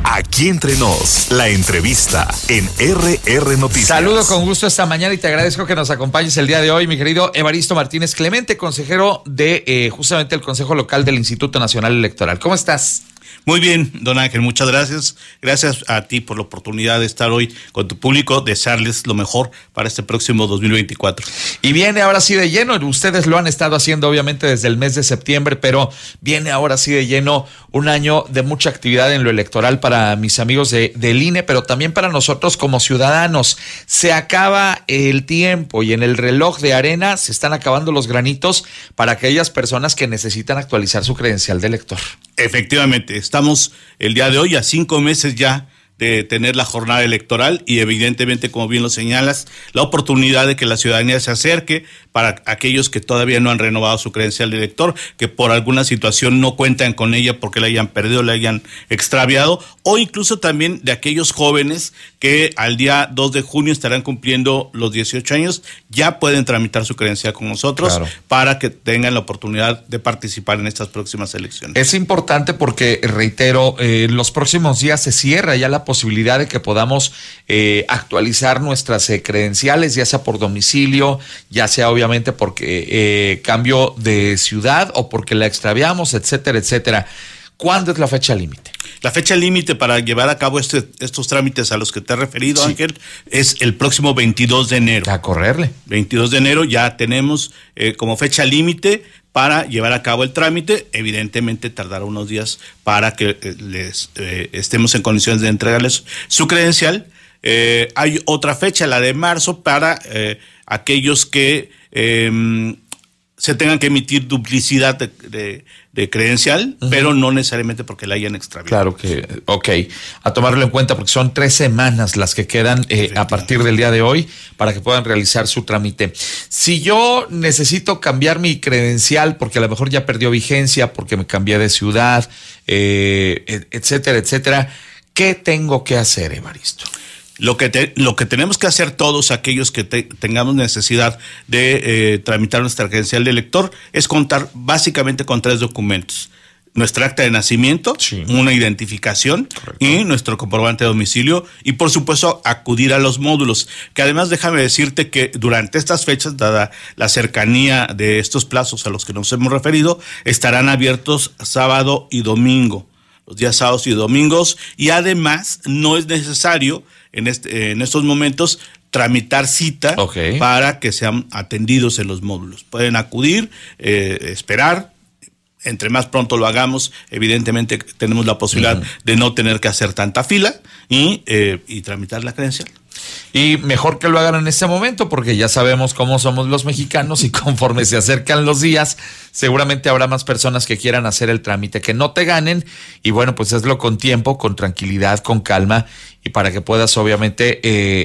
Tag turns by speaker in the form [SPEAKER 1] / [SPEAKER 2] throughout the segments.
[SPEAKER 1] Aquí entre nos, la entrevista en RR Noticias.
[SPEAKER 2] Saludo con gusto esta mañana y te agradezco que nos acompañes el día de hoy, mi querido Evaristo Martínez Clemente, consejero de justamente el Consejo Local del Instituto Nacional Electoral. ¿Cómo estás?
[SPEAKER 3] Muy bien, don Ángel, muchas gracias. Gracias a ti por la oportunidad de estar hoy con tu público, desearles lo mejor para este próximo 2024.
[SPEAKER 2] Y viene ahora sí de lleno, ustedes lo han estado haciendo obviamente desde el mes de septiembre, pero viene ahora sí de lleno un año de mucha actividad en lo electoral para mis amigos del INE, pero también para nosotros como ciudadanos. Se acaba el tiempo y en el reloj de arena se están acabando los granitos para aquellas personas que necesitan actualizar su credencial de elector.
[SPEAKER 3] Efectivamente, estamos el día de hoy a 5 meses ya de tener la jornada electoral y evidentemente, como bien lo señalas, la oportunidad de que la ciudadanía se acerque para aquellos que todavía no han renovado su credencial de elector, que por alguna situación no cuentan con ella porque la hayan perdido, la hayan extraviado, o incluso también de aquellos jóvenes que al día 2 de junio estarán cumpliendo los 18 años, ya pueden tramitar su credencial con nosotros, claro, para que tengan la oportunidad de participar en estas próximas elecciones.
[SPEAKER 2] Es importante porque, reitero, los próximos días se cierra ya la posibilidad de que podamos actualizar nuestras credenciales, ya sea por domicilio, ya sea obviamente porque cambio de ciudad o porque la extraviamos, etcétera, etcétera. ¿Cuándo es la fecha límite?
[SPEAKER 3] La fecha límite para llevar a cabo estos trámites a los que te he referido, sí, Ángel, es el próximo 22 de enero.
[SPEAKER 2] A correrle.
[SPEAKER 3] 22 de enero ya tenemos como fecha límite para llevar a cabo el trámite. Evidentemente tardará unos días para que les estemos en condiciones de entregarles su credencial. Hay otra fecha, la de marzo, para aquellos que se tengan que emitir duplicidad de credencial, pero no necesariamente porque la hayan extraviado.
[SPEAKER 2] Claro que, ok, a tomarlo en cuenta porque son 3 semanas las que quedan a partir del día de hoy para que puedan realizar su trámite. Si yo necesito cambiar mi credencial porque a lo mejor ya perdió vigencia, porque me cambié de ciudad, etcétera, etcétera, ¿qué tengo que hacer, Evaristo?
[SPEAKER 3] Lo que tenemos que hacer todos aquellos que tengamos necesidad de tramitar nuestra credencial de elector es contar básicamente con 3 documentos. Nuestra acta de nacimiento, sí, una identificación, correcto, y nuestro comprobante de domicilio, y por supuesto acudir a los módulos, que además déjame decirte que durante estas fechas, dada la cercanía de estos plazos a los que nos hemos referido, estarán abiertos sábado y domingo, los días sábados y domingos, y además no es necesario en estos momentos tramitar cita, okay, para que sean atendidos en los módulos. Pueden acudir, esperar. Entre más pronto lo hagamos, evidentemente tenemos la posibilidad de no tener que hacer tanta fila y tramitar la credencial.
[SPEAKER 2] Y mejor que lo hagan en este momento porque ya sabemos cómo somos los mexicanos y conforme se acercan los días, seguramente habrá más personas que quieran hacer el trámite, que no te ganen, y bueno, pues hazlo con tiempo, con tranquilidad, con calma, y para que puedas obviamente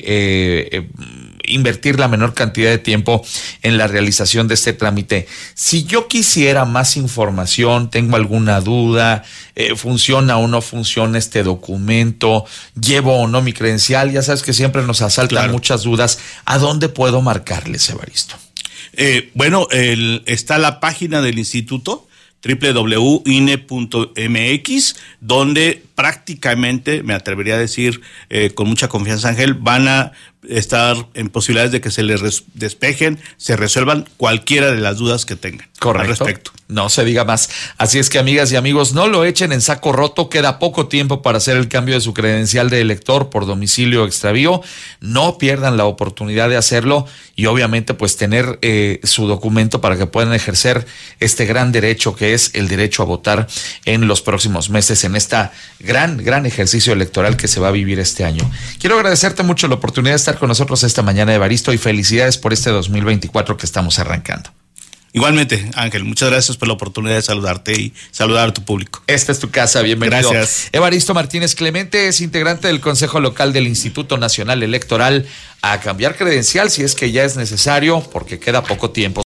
[SPEAKER 2] invertir la menor cantidad de tiempo en la realización de este trámite. Si yo quisiera más información, tengo alguna duda, funciona o no funciona este documento, llevo o no mi credencial, ya sabes que siempre nos asaltan, claro, muchas dudas, ¿a dónde puedo marcarles, Evaristo?
[SPEAKER 3] Bueno, está la página del instituto, www.ine.mx, donde prácticamente, me atrevería a decir con mucha confianza, Ángel, van a estar en posibilidades de que se les despejen, se resuelvan cualquiera de las dudas que tengan.
[SPEAKER 2] Correcto.
[SPEAKER 3] Al respecto.
[SPEAKER 2] No se diga más. Así es que, amigas y amigos, no lo echen en saco roto. Queda poco tiempo para hacer el cambio de su credencial de elector por domicilio o extravío. No pierdan la oportunidad de hacerlo y obviamente pues tener su documento para que puedan ejercer este gran derecho que es el derecho a votar en los próximos meses en esta gran ejercicio electoral que se va a vivir este año. Quiero agradecerte mucho la oportunidad de estar con nosotros esta mañana, Evaristo, y felicidades por este 2024 que estamos arrancando.
[SPEAKER 3] Igualmente, Ángel, muchas gracias por la oportunidad de saludarte y saludar a tu público.
[SPEAKER 2] Esta es tu casa, bienvenido.
[SPEAKER 3] Gracias.
[SPEAKER 2] Evaristo Martínez Clemente es integrante del Consejo Local del Instituto Nacional Electoral. A cambiar credencial si es que ya es necesario, porque queda poco tiempo.